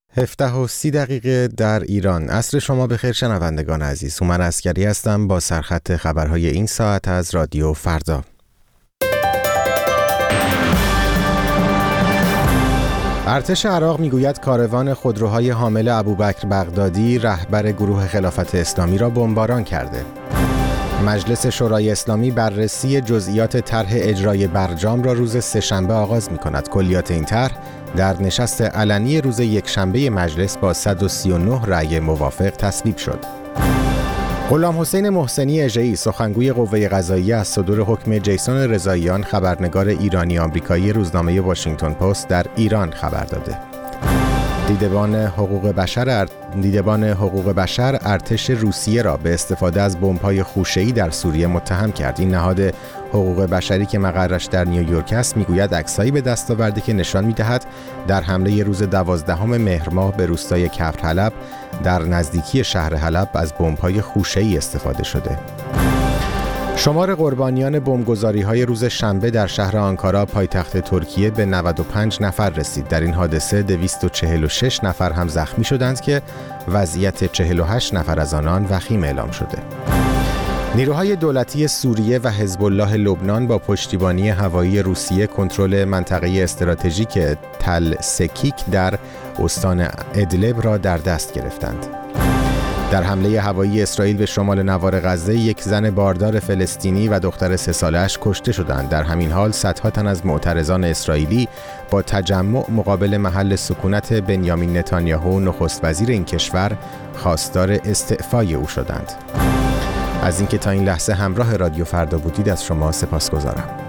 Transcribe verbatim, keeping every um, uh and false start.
هفده و سی دقیقه در ایران. عصر شما بخیر شنوندگان عزیز. هومن عسکری هستم با سرخط خبرهای این ساعت از رادیو فردا. ارتش عراق میگوید کاروان خودروهای حامل ابوبکر بغدادی رهبر گروه خلافت اسلامی را بمباران کرده. مجلس شورای اسلامی بررسی جزئیات طرح اجرای برجام را روز سه‌شنبه آغاز می‌کند. کلیات این طرح در نشست علنی روز یکشنبه مجلس با صد و سی و نه رأی موافق تصویب شد. غلام حسین محسنی اژه‌ای سخنگوی قوه قضاییه از صدور حکم جیسون رضاییان خبرنگار ایرانی آمریکایی روزنامه واشنگتن پست در ایران خبر داده. دیدبان حقوق بشر دیدبان حقوق بشر ارتش روسیه را به استفاده از بمب‌های خوشه‌ای در سوریه متهم کرد. این نهاد حقوق بشری که مقرش در نیویورک است میگوید عکسایی به دست آورده که نشان می‌دهد در حمله روز دوازدهم مهر ماه به روستای کفر حلب در نزدیکی شهر حلب از بمب‌های خوشه‌ای استفاده شده. شمار قربانیان بمبگذاری‌های روز شنبه در شهر آنکارا پایتخت ترکیه به نود و پنج نفر رسید. در این حادثه دویست و چهل و شش نفر هم زخمی شدند که وضعیت چهل و هشت نفر از آنان وخیم اعلام شده. نیروهای دولتی سوریه و حزب الله لبنان با پشتیبانی هوایی روسیه کنترل منطقه استراتژیک تل سکیک در استان ادلب را در دست گرفتند. در حمله هوایی اسرائیل به شمال نوار غزه یک زن باردار فلسطینی و دختر سه ساله‌اش کشته شدند. در همین حال صدها تن از معترضان اسرائیلی با تجمع مقابل محل سکونت بنیامین نتانیاهو نخست وزیر این کشور خواستار استعفای او شدند. از اینکه تا این لحظه همراه رادیو فردا بودید از شما سپاسگزارم.